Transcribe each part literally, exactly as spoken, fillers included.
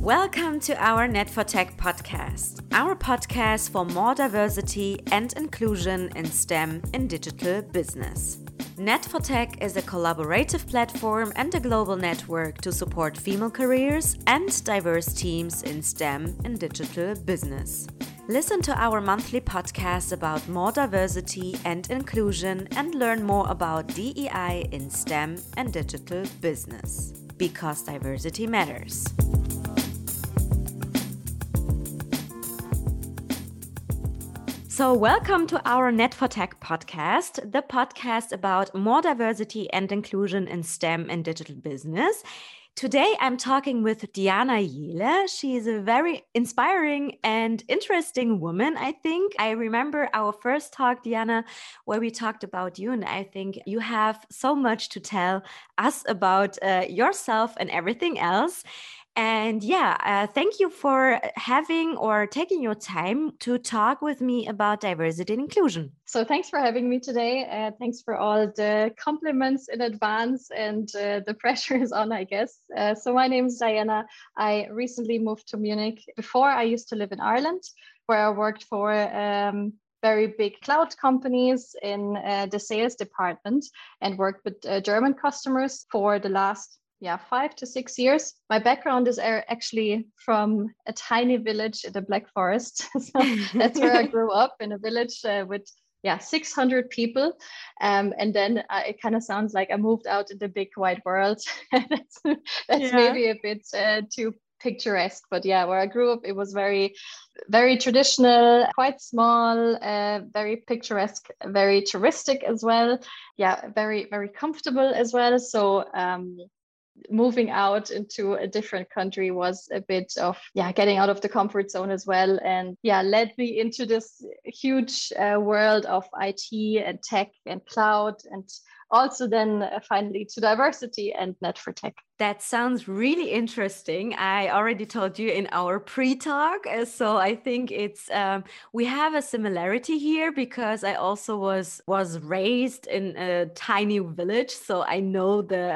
Welcome to our Net for Tech podcast, our podcast for more diversity and inclusion in STEM in digital business. Net for Tech is a collaborative platform and a global network to support female careers and diverse teams in STEM in digital business. Listen to our monthly podcast about more diversity and inclusion and learn more about D E I in STEM and digital business. Because diversity matters. So welcome to our Net for Tech podcast, the podcast about more diversity and inclusion in STEM and digital business. Today, I'm talking with Diana Jehle. She is a very inspiring and interesting woman, I think. I remember our first talk, Diana, where we talked about you, and I think you have so much to tell us about uh, yourself and everything else. And yeah, uh, thank you for having or taking your time to talk with me about diversity and inclusion. So thanks for having me today. Uh, thanks for all the compliments in advance, and uh, the pressure is on, I guess. Uh, so my name is Diana. I recently moved to Munich. Before, I used to live in Ireland, where I worked for um, very big cloud companies in uh, the sales department and worked with uh, German customers for the last yeah, five to six years. My background is actually from a tiny village in the Black Forest. So that's where I grew up, in a village uh, with yeah six hundred people. Um, and then uh, it kind of sounds like I moved out in the big wide world. that's that's yeah. maybe a bit uh, too picturesque, but yeah, where I grew up, it was very, very traditional, quite small, uh, very picturesque, very touristic as well. Yeah, very, very comfortable as well. So um, moving out into a different country was a bit of yeah getting out of the comfort zone as well, and yeah led me into this huge uh, world of I T and tech and cloud, and also then uh, finally to diversity and Net for Tech. That sounds really interesting. I already told you in our pre-talk, uh, so I think it's um, we have a similarity here because I also was was raised in a tiny village, so I know the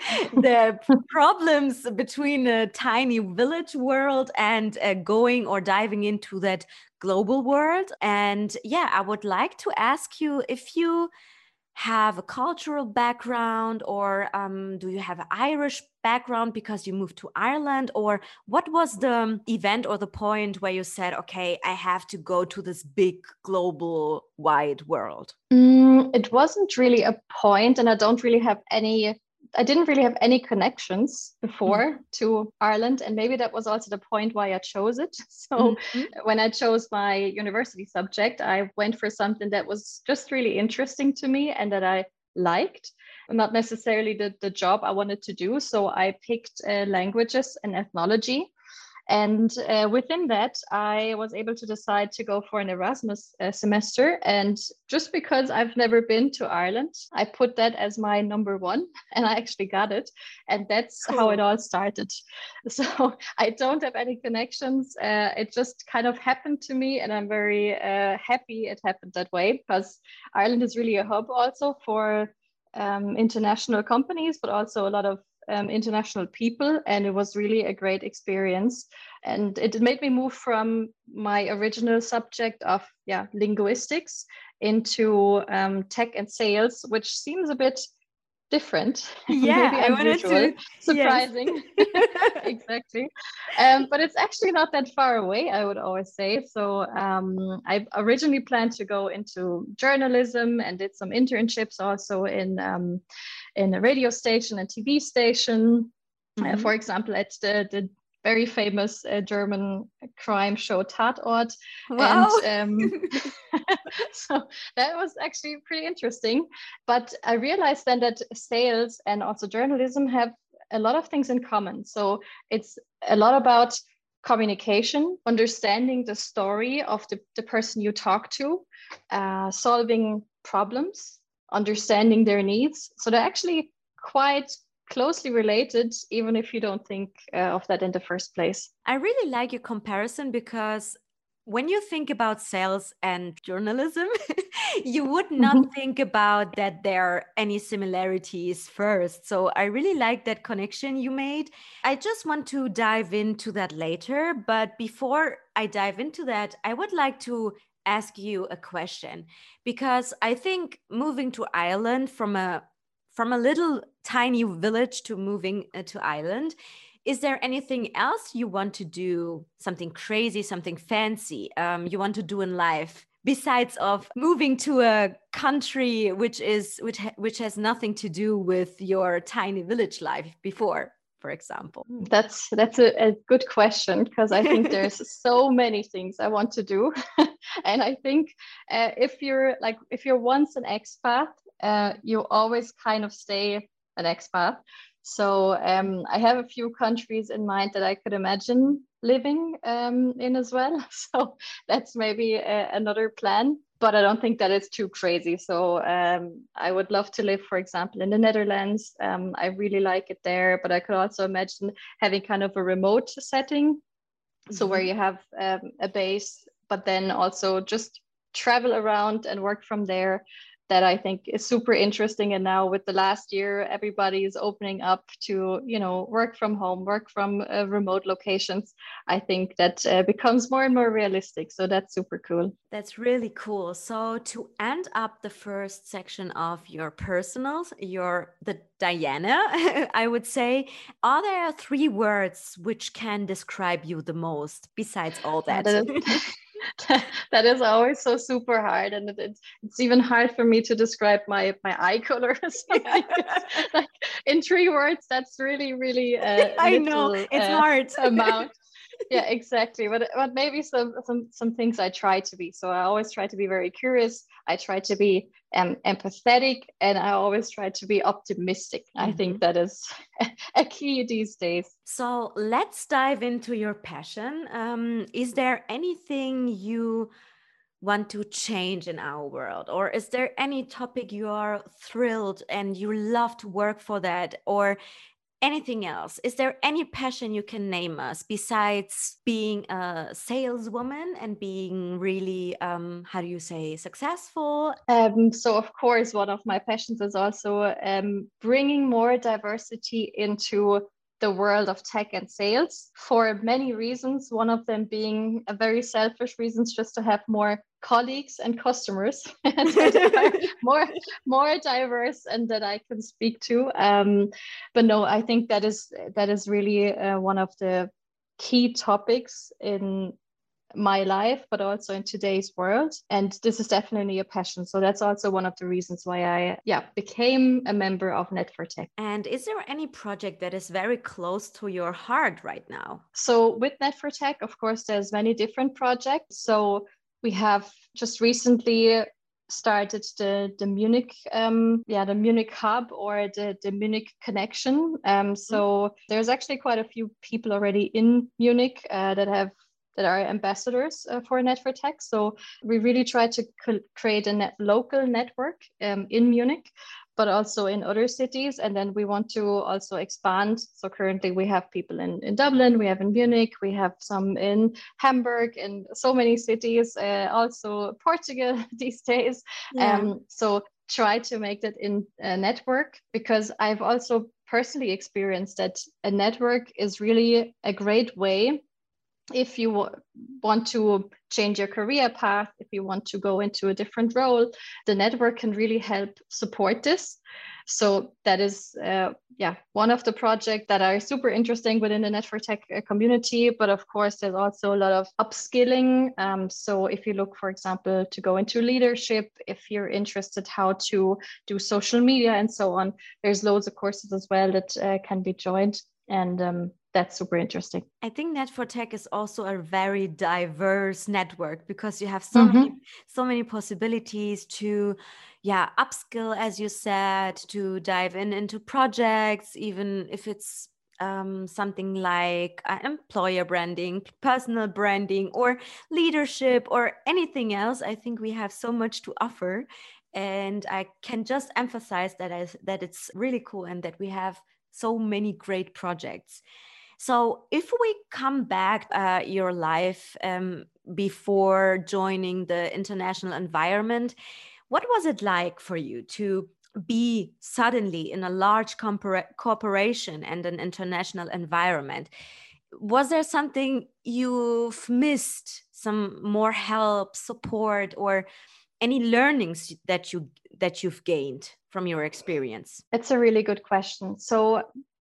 the problems between a tiny village world and uh, going or diving into that global world. And yeah, I would like to ask you if you have a cultural background, or um, do you have an Irish background because you moved to Ireland, or what was the event or the point where you said, okay, I have to go to this big global wide world? Mm, it wasn't really a point, and I don't really have any I didn't really have any connections before mm-hmm. to Ireland, and maybe that was also the point why I chose it. So mm-hmm. when I chose my university subject, I went for something that was just really interesting to me and that I liked, not necessarily the, the job I wanted to do. So I picked uh, languages and ethnology. And uh, within that, I was able to decide to go for an Erasmus uh, semester. And just because I've never been to Ireland, I put that as my number one, and I actually got it. And that's cool. How it all started. So I don't have any connections. Uh, it just kind of happened to me, and I'm very uh, happy it happened that way, because Ireland is really a hub also for um, international companies, but also a lot of Um, international people, and it was really a great experience. And it made me move from my original subject of yeah linguistics into um, tech and sales, which seems a bit different. Yeah, maybe I wanted to surprising. Yes. Exactly. Um, but it's actually not that far away, I would always say. So um, I originally planned to go into journalism and did some internships also in um, in a radio station and T V station, mm-hmm. uh, for example, at the, the very famous uh, German crime show Tatort. Wow. And um, so that was actually pretty interesting. But I realized then that sales and also journalism have a lot of things in common. So it's a lot about communication, understanding the story of the, the person you talk to, uh, solving problems, understanding their needs. So they're actually quite closely related, even if you don't think uh, of that in the first place. I really like your comparison because When you think about sales and journalism, you would not Mhm. think about that there are any similarities first. So I really like that connection you made. I just want to dive into that later. But before I dive into that, I would like to ask you a question because I think moving to Ireland from a from a little tiny village to moving uh, to Ireland, is there anything else you want to do, something crazy, something fancy, um, you want to do in life besides of moving to a country which is which ha- which has nothing to do with your tiny village life before, for example? That's that's a, a good question because I think there's so many things I want to do, and I think uh, if you're like if you're once an expat, uh, you always kind of stay an expat. So um, I have a few countries in mind that I could imagine living um, in as well. So that's maybe a, another plan, but I don't think that is too crazy. So um, I would love to live, for example, in the Netherlands. Um, I really like it there, but I could also imagine having kind of a remote setting. So where Mhm. you have um, a base, but then also just travel around and work from there. That I think is super interesting. And now with the last year, everybody is opening up to, you know, work from home, work from uh, remote locations. I think that uh, becomes more and more realistic. So that's super cool. That's really cool. So to end up the first section of your personals, your the Diana, I would say, are there three words which can describe you the most besides all Uh, that? that is that is always so super hard, and it, it's it's even hard for me to describe my my eye color or something. It's like in three words, that's really really a I know little it's uh, hard. amount. Yeah, exactly. But but maybe some some some things I try to be. So I always try to be very curious. I try to be um, empathetic, and I always try to be optimistic. I think Mhm. that is a key these days. So let's dive into your passion. Um, is there anything you want to change in our world? Or is there any topic you are thrilled and you love to work for that? Or anything else? Is there any passion you can name us besides being a saleswoman and being really, um, how do you say, successful? Um, so of course, one of my passions is also um, bringing more diversity into the world of tech and sales for many reasons. One of them being a very selfish reasons, just to have more colleagues and customers that are more more diverse and that I can speak to. Um, but no, I think that is that is really uh, one of the key topics in my life, but also in today's world. And this is definitely a passion. So that's also one of the reasons why I, yeah, became a member of Net for Tech. And is there any project that is very close to your heart right now? So with Net for Tech, of course, there's many different projects. So we have just recently started the the Munich um yeah the Munich hub or the the Munich connection. Um so there's actually quite a few people already in Munich uh, that have that are ambassadors uh, for Net for Tech. So we really try to co- create a net, local network um, in Munich, but also in other cities. And then we want to also expand. So currently we have people in, in Dublin, we have in Munich, we have some in Hamburg, and so many cities, uh, also Portugal these days. Yeah. Um, so try to make that in a network, because I've also personally experienced that a network is really a great way if you w- want to change your career path, if you want to go into a different role. The network can really help support this. So that is, uh, yeah, one of the projects that are super interesting within the Net for Tech uh, community. But of course, there's also a lot of upskilling. Um, so if you look, for example, to go into leadership, if you're interested how to do social media and so on, there's loads of courses as well that uh, can be joined. And um, that's super interesting. I think Net for Tech is also a very diverse network because you have so many Mm-hmm. so many possibilities to, yeah, upskill, as you said, to dive in into projects, even if it's um, something like uh, employer branding, personal branding, or leadership, or anything else. I think we have so much to offer, and I can just emphasize that as that it's really cool and that we have so many great projects. So if we come back uh, your life um, before joining the international environment, what was it like for you to be suddenly in a large compor- corporation and an international environment? Was there something you've missed, some more help, support, or any learnings that you that you've gained from your experience? It's a really good question. So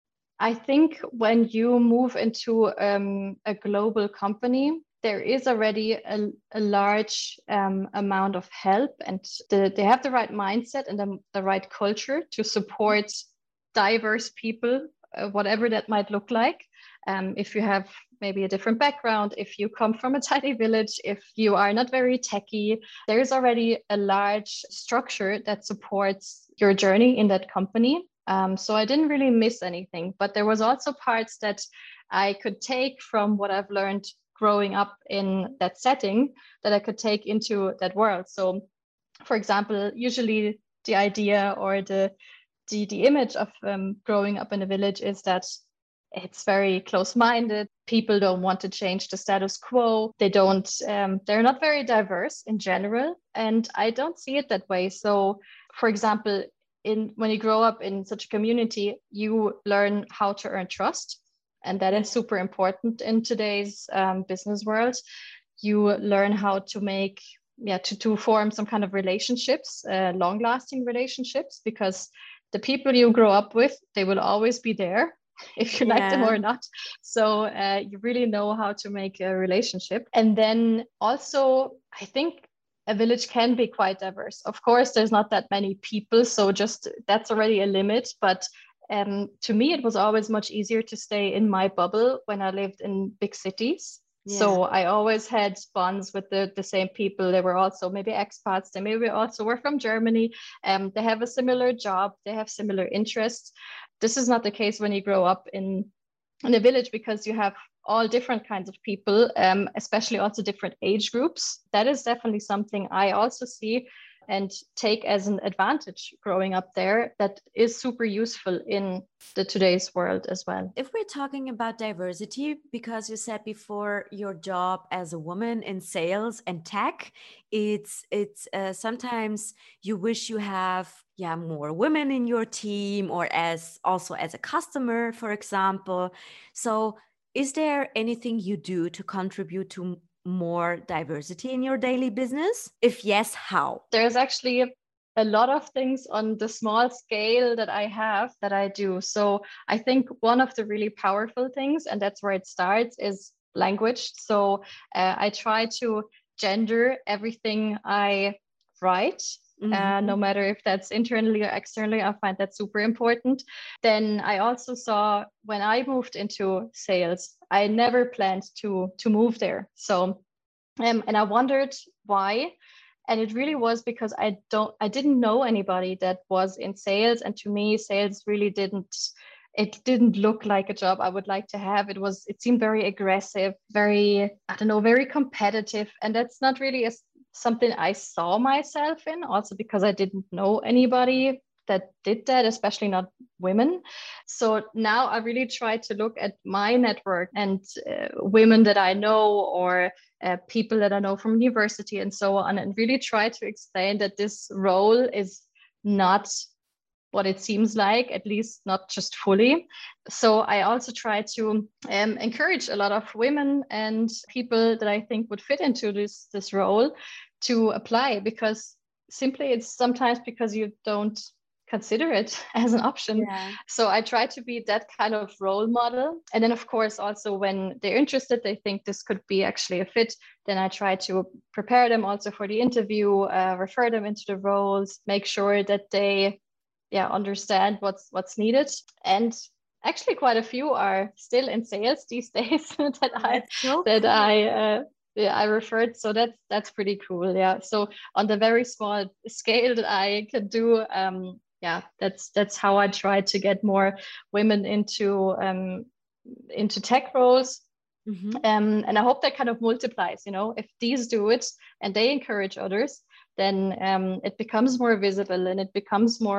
I think when you move into um, a global company, there is already a, a large um, amount of help, and the, they have the right mindset and the, the right culture to support diverse people, uh, whatever that might look like. Um, if you have maybe a different background, if you come from a tiny village, if you are not very techy, there's already a large structure that supports your journey in that company. Um, so I didn't really miss anything, but there was also parts that I could take from what I've learned growing up in that setting that I could take into that world. So, for example, usually the idea or the the, the image of um, growing up in a village is that it's very close-minded. People don't want to change the status quo. They don't. Um, they're not very diverse in general, and I don't see it that way. So, for example, in when you grow up in such a community, you learn how to earn trust, and that is super important in today's um, business world. You learn how to make yeah to, to form some kind of relationships, uh, long-lasting relationships, because the people you grow up with, they will always be there if you yeah. like them or not. So uh, you really know how to make a relationship. And then also, I think a village can be quite diverse. Of course, there's not that many people, so just that's already a limit. But um, to me, it was always much easier to stay in my bubble when I lived in big cities. Yeah. So I always had bonds with the, the same people. They were also maybe expats. They maybe also were from Germany. Um, they have a similar job. They have similar interests. This is not the case when you grow up in, in a village, because you have all different kinds of people, um, especially also different age groups. That is definitely something I also see and take as an advantage growing up there that is super useful in the today's world as well. If we're talking about diversity, because you said before your job as a woman in sales and tech, it's it's uh, sometimes you wish you have yeah more women in your team, or as also as a customer, for example. So is there anything you do to contribute to more diversity in your daily business? If yes, how? There's actually a, a lot of things on the small scale that I have that I do. So I think one of the really powerful things, and that's where it starts, is language. So uh, I try to gender everything I write. Mm-hmm. Uh, no matter if that's internally or externally, I find that super important. Then I also saw when I moved into sales, I never planned to to move there. So, um, and I wondered why, and it really was because I don't, I didn't know anybody that was in sales, and to me, sales really didn't. It didn't look like a job I would like to have. It was, it seemed very aggressive, very, I don't know, very competitive, and that's not really a something I saw myself in, also because I didn't know anybody that did that, especially not women. So now I really try to look at my network and uh, women that I know, or uh, people that I know from university and so on, and really try to explain that this role is not what it seems like, at least not just fully. So I also try to um, encourage a lot of women and people that I think would fit into this, this role to apply, because simply it's sometimes because you don't consider it as an option. Yeah. So I try to be that kind of role model. And then of course, also when they're interested, they think this could be actually a fit, then I try to prepare them also for the interview, uh, refer them into the roles, make sure that they yeah understand what's what's needed. And actually quite a few are still in sales these days that that's I so that cool. I uh, yeah, I referred. So that's that's pretty cool. Yeah. So on the very small scale that I can do, um, yeah, that's that's how I try to get more women into um, into tech roles. Mm-hmm. Um, and I hope that kind of multiplies. You know, if these do it and they encourage others, then um, it becomes more visible and it becomes more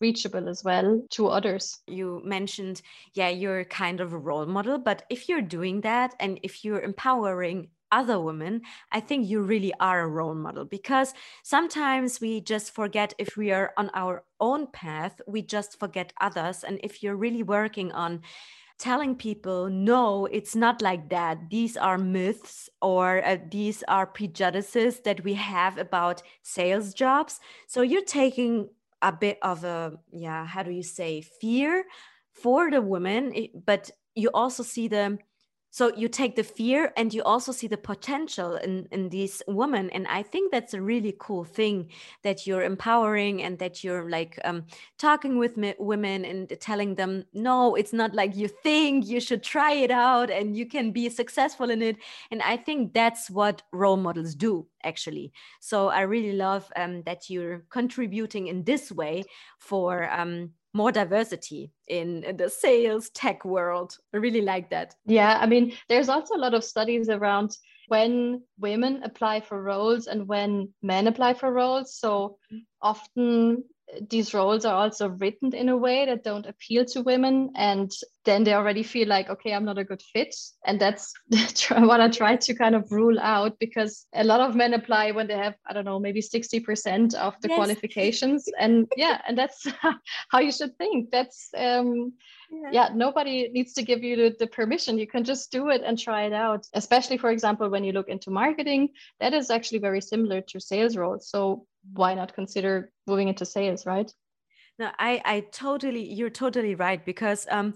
reachable as well to others. You mentioned, yeah, you're kind of a role model, but if you're doing that and if you're empowering other women, I think you really are a role model, because sometimes we just forget, if we are on our own path, we just forget others. And if you're really working on telling people, no, it's not like that, these are myths, or uh, these are prejudices that we have about sales jobs. So you're taking a bit of a, yeah, how do you say, fear for the women, eh, but you also see the, so you take the fear and you also see the potential in, in these women. And I think that's a really cool thing, that you're empowering and that you're like um, talking with me- women and telling them, no, it's not like you think, you should try it out and you can be successful in it. And I think that's what role models do, actually. So I really love um, that you're contributing in this way for um, more diversity in, in the sales tech world. I really like that. Yeah, I mean, there's also a lot of studies around when women apply for roles and when men apply for roles. So often these roles are also written in a way that don't appeal to women, and then they already feel like, okay, I'm not a good fit. And that's what I try to kind of rule out, because a lot of men apply when they have, I don't know, maybe sixty percent of the Yes. qualifications. And yeah, and that's how you should think. That's um yeah. yeah, nobody needs to give you the, the permission. You can just do it and try it out. Especially, for example, when you look into marketing, that is actually very similar to sales roles. So why not consider moving into sales, right? No, I, I totally, you're totally right, because um,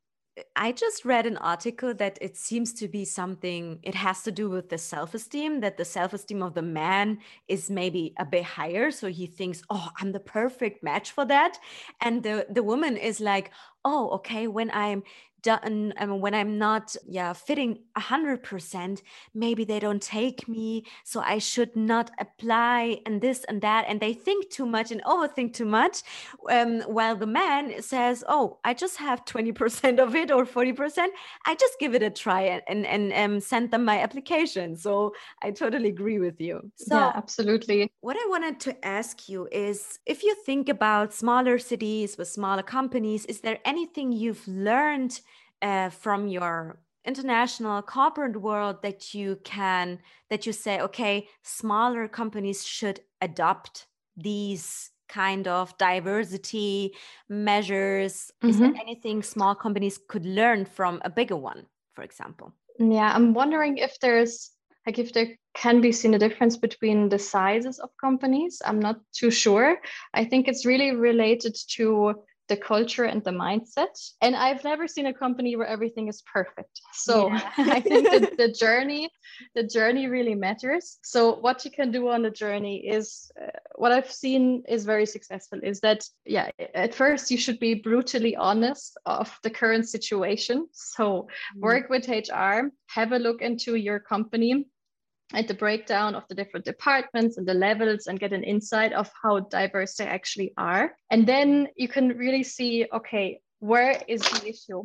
I just read an article that it seems to be something, it has to do with the self-esteem, that the self-esteem of the man is maybe a bit higher. So he thinks, oh, I'm the perfect match for that. And the, the woman is like, oh, okay, when I'm done, um, when I'm not, yeah, fitting a hundred percent, maybe they don't take me, so I should not apply, and this and that. And they think too much and overthink too much. Um, while the man says, oh, I just have twenty percent of it or forty percent. I just give it a try and, and, and um, send them my application. So I totally agree with you. So yeah, absolutely. What I wanted to ask you is, if you think about smaller cities with smaller companies, is there anything you've learned uh, from your international corporate world that you can, that you say, okay, smaller companies should adopt these kind of diversity measures? Mm-hmm. Is there anything small companies could learn from a bigger one, for example? Yeah, I'm wondering if there's like if there can be seen a difference between the sizes of companies. I'm not too sure. I think it's really related to the culture and the mindset. And I've never seen a company where everything is perfect. So yeah. I think that the journey, the journey really matters. So what you can do on the journey is, uh, what I've seen is very successful, is that, yeah, at first you should be brutally honest of the current situation. So work with H R, have a look into your company at the breakdown of the different departments and the levels, and get an insight of how diverse they actually are. And then you can really see, okay, where is the issue?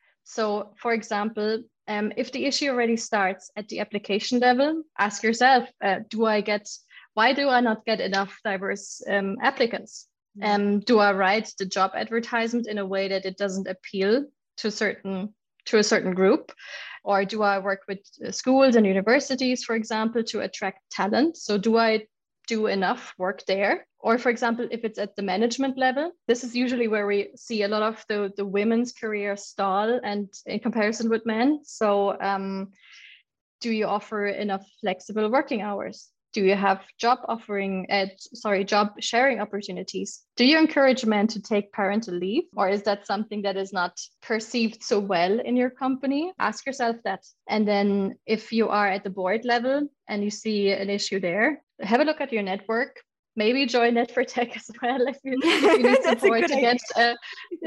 So for example, um, if the issue already starts at the application level, ask yourself, uh, do I get, why do I not get enough diverse um, applicants? Um, do I write the job advertisement in a way that it doesn't appeal to certain to a certain group? Or do I work with schools and universities, for example, to attract talent? So do I do enough work there? Or for example, if it's at the management level, this is usually where we see a lot of the, the women's career stall and in comparison with men. So um, do you offer enough flexible working hours? Do you have job offering, uh, sorry, job sharing opportunities? Do you encourage men to take parental leave? Or is that something that is not perceived so well in your company? Ask yourself that. And then if you are at the board level and you see an issue there, have a look at your network. Maybe join Netfortech as well if you, if you need support to get uh,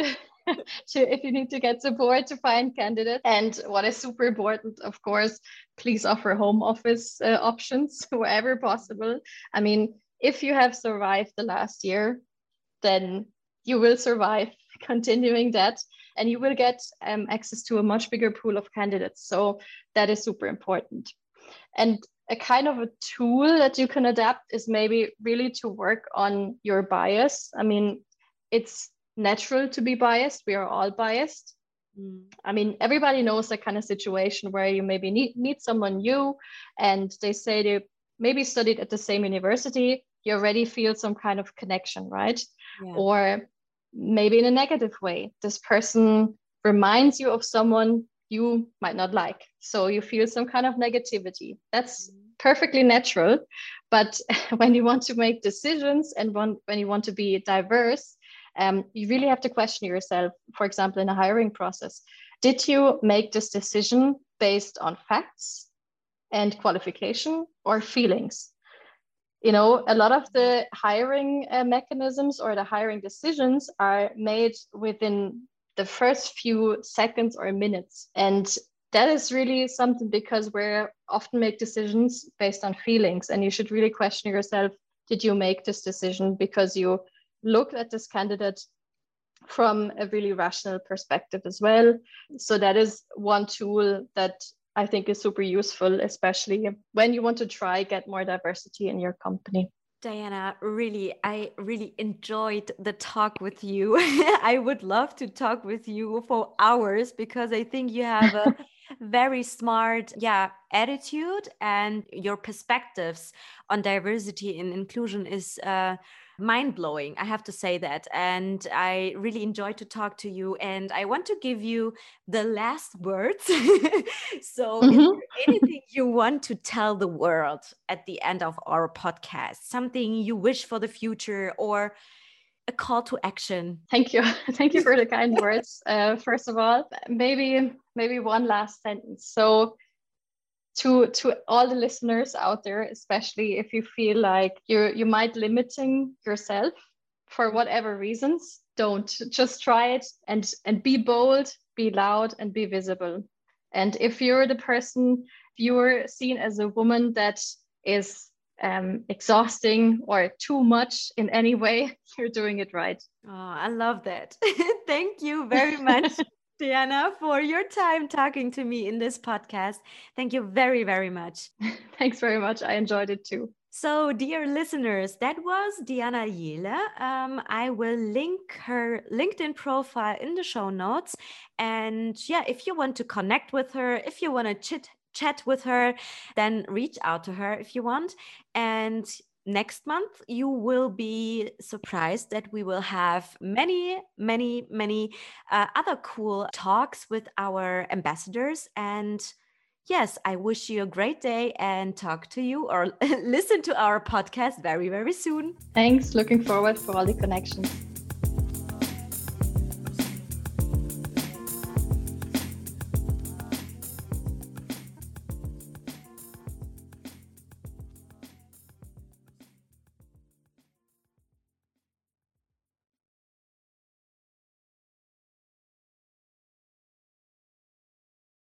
to, if you need to get support to find candidates. And what is super important, of course, please offer home office uh, options wherever possible. I mean, if you have survived the last year, then you will survive continuing that, and you will get um, access to a much bigger pool of candidates. So that is super important. And a kind of a tool that you can adapt is maybe really to work on your bias. I mean, it's natural to be biased. We are all biased. Mm. I mean, everybody knows that kind of situation where you maybe need, meet someone new and they say they maybe studied at the same university. You already feel some kind of connection, right? Yeah. Or maybe in a negative way, this person reminds you of someone you might not like. So you feel some kind of negativity. That's perfectly natural. But when you want to make decisions and when, when you want to be diverse, um, you really have to question yourself, for example, in a hiring process. Did you make this decision based on facts and qualification or feelings? You know, a lot of the hiring uh, mechanisms or the hiring decisions are made within the first few seconds or minutes. And that is really something because we often make decisions based on feelings. And you should really question yourself, did you make this decision because you looked at this candidate from a really rational perspective as well? So that is one tool that I think is super useful, especially when you want to try get more diversity in your company. Diana, really, I really enjoyed the talk with you. I would love to talk with you for hours because I think you have a very smart, yeah, attitude, and your perspectives on diversity and inclusion is uh, mind-blowing. I have to say that. And I really enjoyed to talk to you. And I want to give you the last words. So mm-hmm. Is there anything you want to tell the world at the end of our podcast? Something you wish for the future or a call to action? Thank you. Thank you for the kind words. Uh, first of all, maybe maybe one last sentence. So to to all the listeners out there, especially if you feel like you you might limiting yourself for whatever reasons, don't. Just try it and and be bold, be loud, and be visible. And if you're the person, if you're seen as a woman that is um, exhausting or too much in any way, you're doing it right. Oh, I love that. Thank you very much, Diana, for your time talking to me in this podcast. Thank you very, very much. Thanks very much. I enjoyed it too. So, dear listeners, that was Diana Jehle. Um, I will link her LinkedIn profile in the show notes. And yeah, if you want to connect with her, if you want to chit chat with her, then reach out to her if you want. And next month, you will be surprised that we will have many, many, many uh, other cool talks with our ambassadors. And yes, I wish you a great day and talk to you or listen to our podcast very, very soon. Thanks. Looking forward for all the connections.